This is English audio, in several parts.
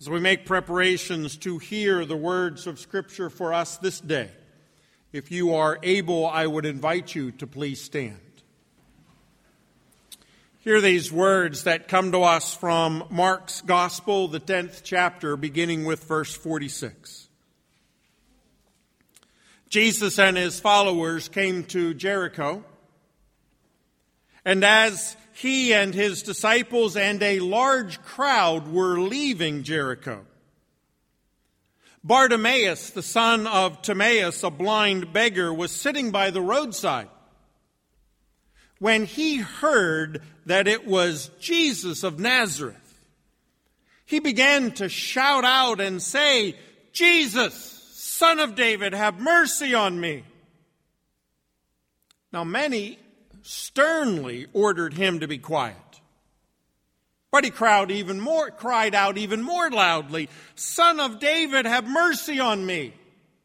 As we make preparations to hear the words of Scripture for us this day, if you are able, I would invite you to please stand. Hear these words that come to us from Mark's Gospel, the 10th chapter, beginning with verse 46. Jesus and his followers came to Jericho, and as he and his disciples and a large crowd were leaving Jericho, Bartimaeus, the son of Timaeus, a blind beggar, was sitting by the roadside. When he heard that it was Jesus of Nazareth, he began to shout out and say, "Jesus, Son of David, have mercy on me." Now many sternly ordered him to be quiet. But he cried out even more loudly, "Son of David, have mercy on me."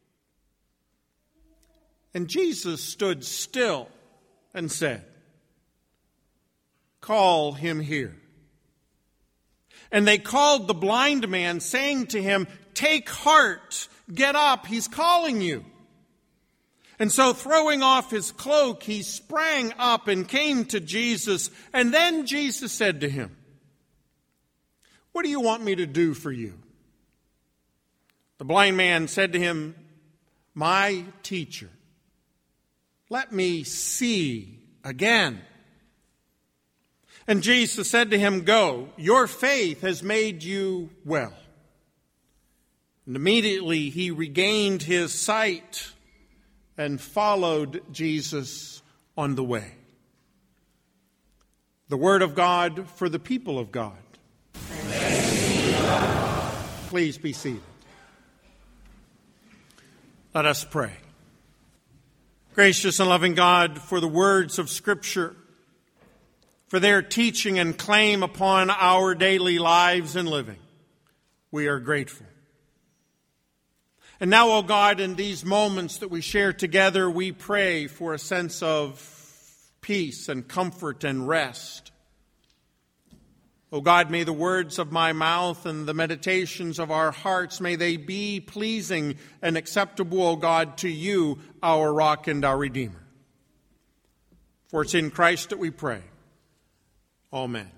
And Jesus stood still and said, "Call him here." And they called the blind man, saying to him, "Take heart, get up, he's calling you." And so throwing off his cloak, he sprang up and came to Jesus. And then Jesus said to him, "What do you want me to do for you?" The blind man said to him, "My teacher, let me see again." And Jesus said to him, "Go, your faith has made you well." And immediately he regained his sight and followed Jesus on the way. The word of God for the people of God. Please be seated. Let us pray. Gracious and loving God, for the words of Scripture, for their teaching and claim upon our daily lives and living, we are grateful. And now, O God, in these moments that we share together, we pray for a sense of peace and comfort and rest. O God, may the words of my mouth and the meditations of our hearts, may they be pleasing and acceptable, O God, to you, our rock and our Redeemer. For it's in Christ that we pray. Amen.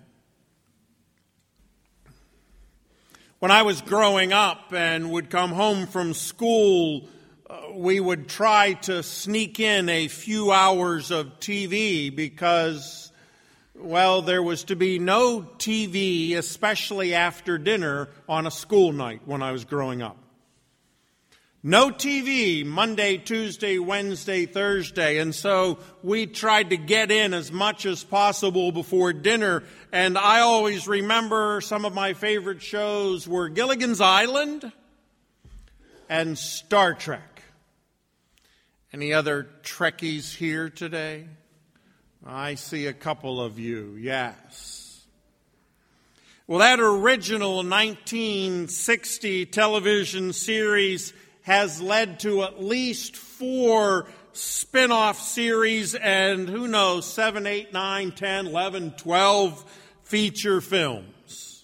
When I was growing up and would come home from school, we would try to sneak in a few hours of TV because, well, there was to be no TV, especially after dinner, on a school night when I was growing up. No TV Monday, Tuesday, Wednesday, Thursday. And so we tried to get in as much as possible before dinner. And I always remember some of my favorite shows were Gilligan's Island and Star Trek. Any other Trekkies here today? I see a couple of you, yes. Well, that original 1960 television series has led to at least 4 spin-off series and, who knows, 7, 8, 9, 10, 11, 12 feature films.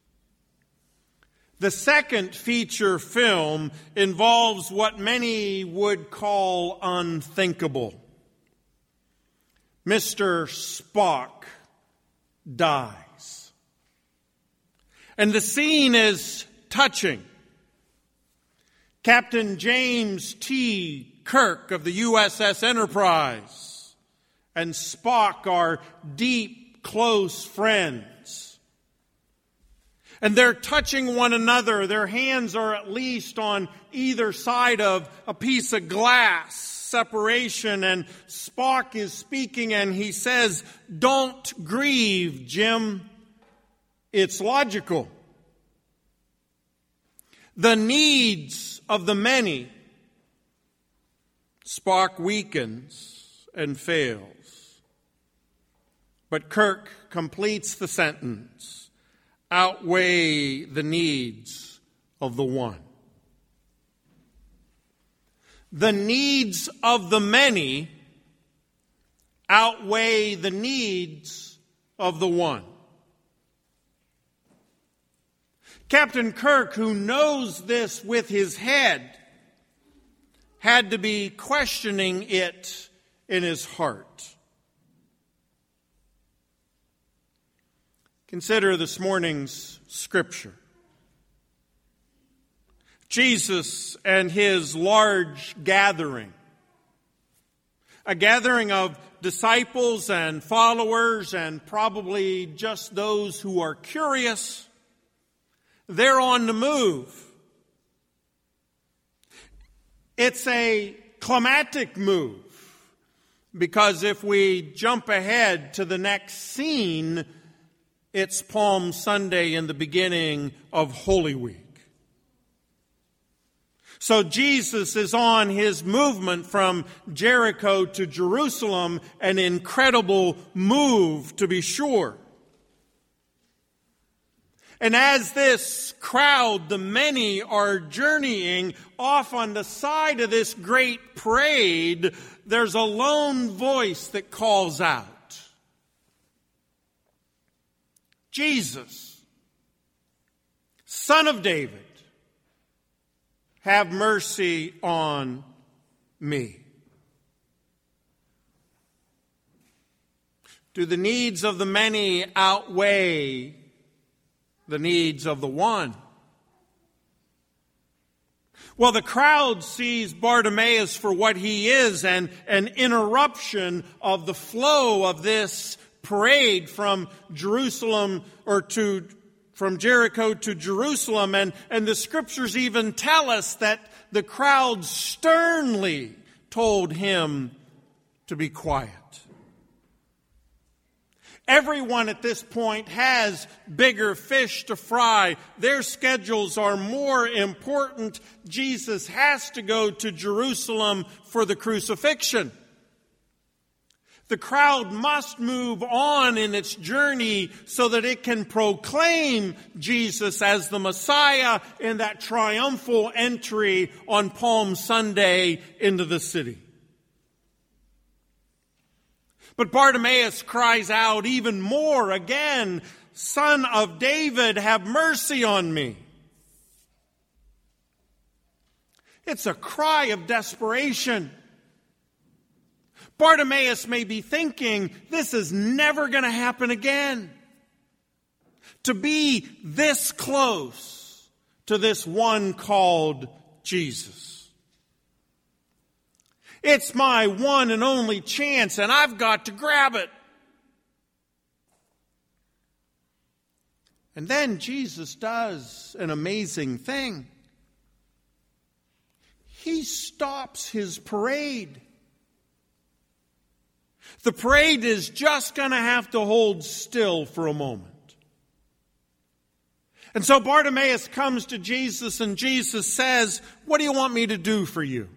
The second feature film involves what many would call unthinkable. Mr. Spock dies. And the scene is touching. Captain James T. Kirk of the USS Enterprise and Spock are deep, close friends. And they're touching one another. Their hands are at least on either side of a piece of glass separation. And Spock is speaking and he says, "Don't grieve, Jim. It's logical. The needs of the many." Spock weakens and fails. But Kirk completes the sentence, "Outweigh the needs of the one." The needs of the many outweigh the needs of the one. Captain Kirk, who knows this with his head, had to be questioning it in his heart. Consider this morning's scripture. Jesus and his large gathering, a gathering of disciples and followers and probably just those who are curious, they're on the move. It's a climatic move because if we jump ahead to the next scene, it's Palm Sunday in the beginning of Holy Week. So Jesus is on his movement from Jericho to Jerusalem, an incredible move to be sure. And as this crowd, the many, are journeying off on the side of this great parade, there's a lone voice that calls out, Jesus, Son of David, have mercy on me. Do the needs of the many outweigh the needs of the one? Well, the crowd sees Bartimaeus for what he is, and an interruption of the flow of this parade from Jerusalem from Jericho to Jerusalem. And the scriptures even tell us that the crowd sternly told him to be quiet. Everyone at this point has bigger fish to fry. Their schedules are more important. Jesus has to go to Jerusalem for the crucifixion. The crowd must move on in its journey so that it can proclaim Jesus as the Messiah in that triumphal entry on Palm Sunday into the city. But Bartimaeus cries out even more again, Son of David, have mercy on me. It's a cry of desperation. Bartimaeus may be thinking, this is never going to happen again. To be this close to this one called Jesus. It's my one and only chance, and I've got to grab it. And then Jesus does an amazing thing. He stops his parade. The parade is just going to have to hold still for a moment. And so Bartimaeus comes to Jesus, and Jesus says, what do you want me to do for you?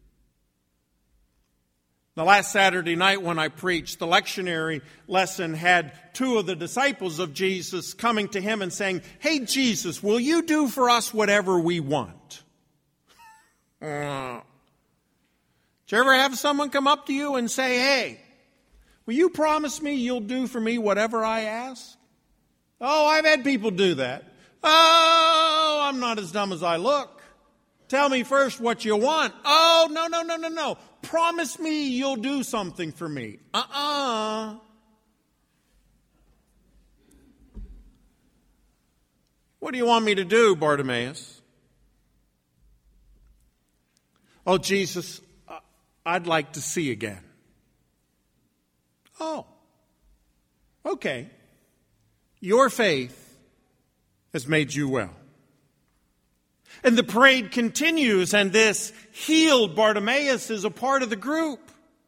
The last Saturday night when I preached, the lectionary lesson had two of the disciples of Jesus coming to him and saying, hey, Jesus, will you do for us whatever we want? Did you ever have someone come up to you and say, hey, will you promise me you'll do for me whatever I ask? Oh, I've had people do that. Oh, I'm not as dumb as I look. Tell me first what you want. Oh, no. Promise me you'll do something for me. What do you want me to do, Bartimaeus? Oh, Jesus, I'd like to see again. Oh, okay. Your faith has made you well. And the parade continues, and this healed Bartimaeus is a part of the group.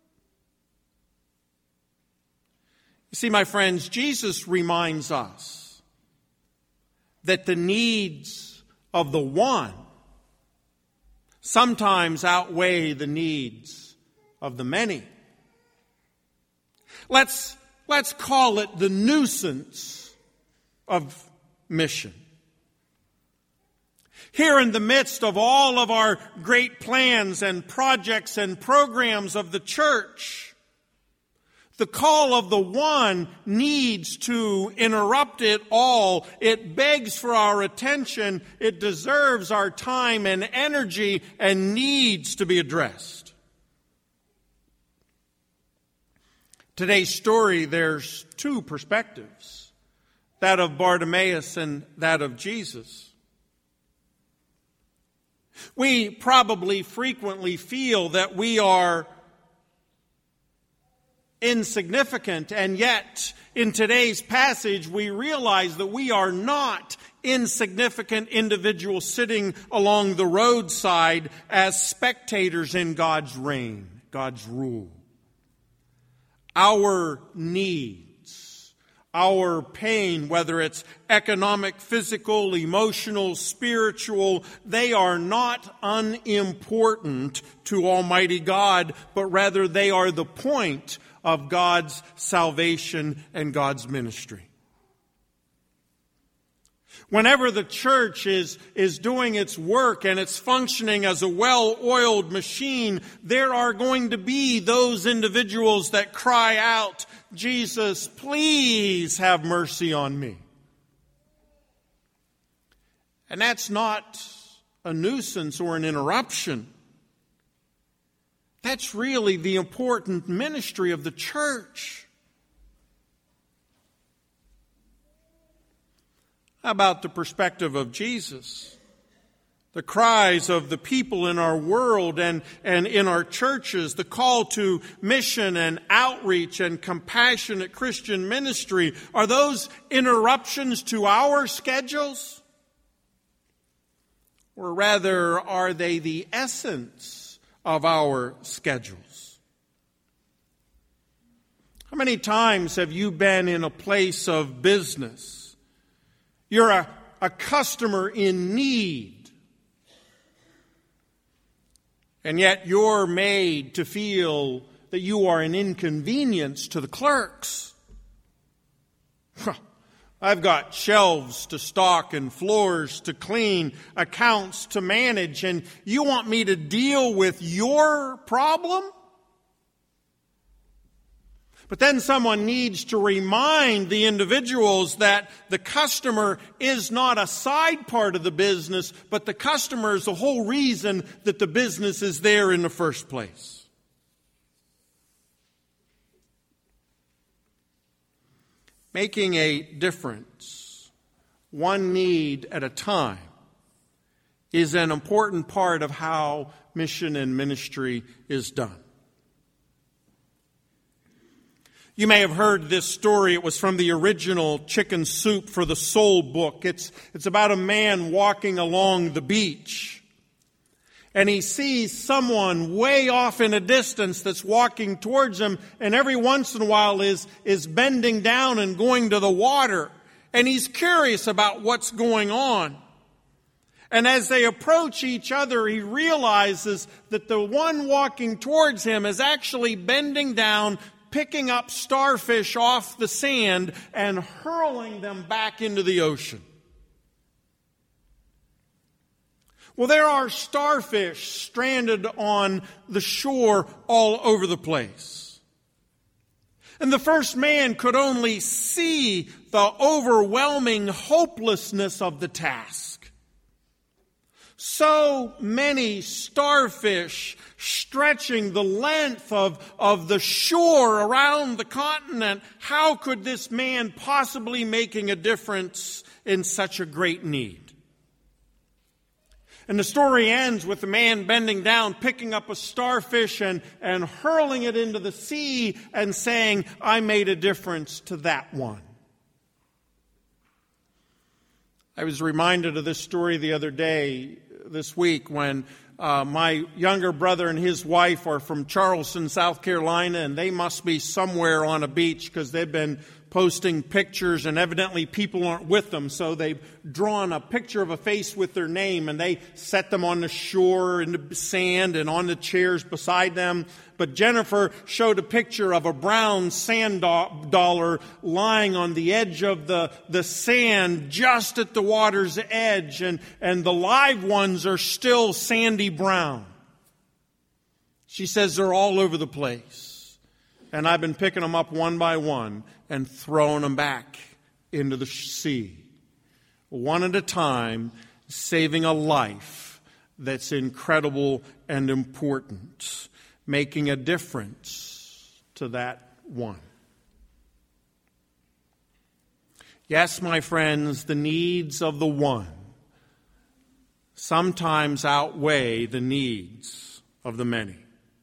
You see, my friends, Jesus reminds us that the needs of the one sometimes outweigh the needs of the many. Let's call it the nuisance of mission. Here in the midst of all of our great plans and projects and programs of the church, The call of the one needs to interrupt it all. It begs for our attention. It deserves our time and energy and needs to be addressed. Today's story, there's two perspectives, that of Bartimaeus and that of Jesus. We probably frequently feel that we are insignificant, and yet in today's passage we realize that we are not insignificant individuals sitting along the roadside as spectators in God's reign, God's rule. Our needs, our pain, whether it's economic, physical, emotional, spiritual, they are not unimportant to Almighty God, but rather they are the point of God's salvation and God's ministry. Whenever the church is doing its work and it's functioning as a well-oiled machine, there are going to be those individuals that cry out, "Jesus, please have mercy on me." And that's not a nuisance or an interruption. That's really the important ministry of the church. How about the perspective of Jesus? The cries of the people in our world and in our churches, the call to mission and outreach and compassionate Christian ministry, are those interruptions to our schedules? Or rather, are they the essence of our schedules? How many times have you been in a place of business? You're a customer in need, and yet you're made to feel that you are an inconvenience to the clerks. I've got shelves to stock and floors to clean, accounts to manage, and you want me to deal with your problem? But then someone needs to remind the individuals that the customer is not a side part of the business, but the customer is the whole reason that the business is there in the first place. Making a difference, one need at a time, is an important part of how mission and ministry is done. You may have heard this story. It was from the original Chicken Soup for the Soul book. It's about a man walking along the beach. And he sees someone way off in a distance that's walking towards him, and every once in a while is bending down and going to the water. And he's curious about what's going on. And as they approach each other, he realizes that the one walking towards him is actually bending down, picking up starfish off the sand and hurling them back into the ocean. Well, there are starfish stranded on the shore all over the place. And the first man could only see the overwhelming hopelessness of the task. So many starfish stretching the length of the shore around the continent. How could this man possibly making a difference in such a great need? And the story ends with the man bending down, picking up a starfish and hurling it into the sea and saying, "I made a difference to that one." I was reminded of this story the other day, this week, when my younger brother and his wife are from Charleston, South Carolina, and they must be somewhere on a beach because they've been posting pictures, and evidently people aren't with them, so they've drawn a picture of a face with their name, and they set them on the shore in the sand and on the chairs beside them. But Jennifer showed a picture of a brown sand dollar lying on the edge of the sand just at the water's edge, and the live ones are still sandy brown. She says they're all over the place. and I've been picking them up one by one and throwing them back into the sea. One at a time, saving a life that's incredible and important, making a difference to that one. Yes, my friends, the needs of the one sometimes outweigh the needs of the many.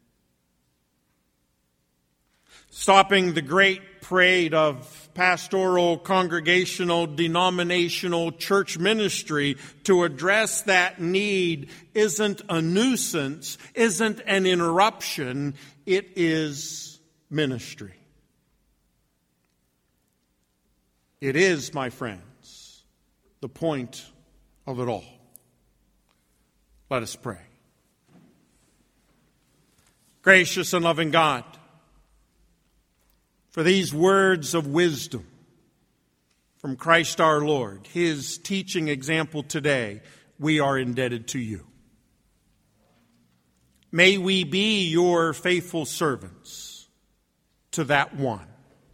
Stopping the great parade of pastoral, congregational, denominational church ministry to address that need isn't a nuisance, isn't an interruption, it is ministry. It is, my friends, the point of it all. Let us pray. Gracious and loving God, for these words of wisdom from Christ our Lord, His teaching example today, we are indebted to you. May we be your faithful servants to that one.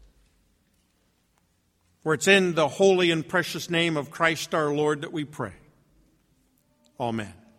For it's in the holy and precious name of Christ our Lord that we pray. Amen.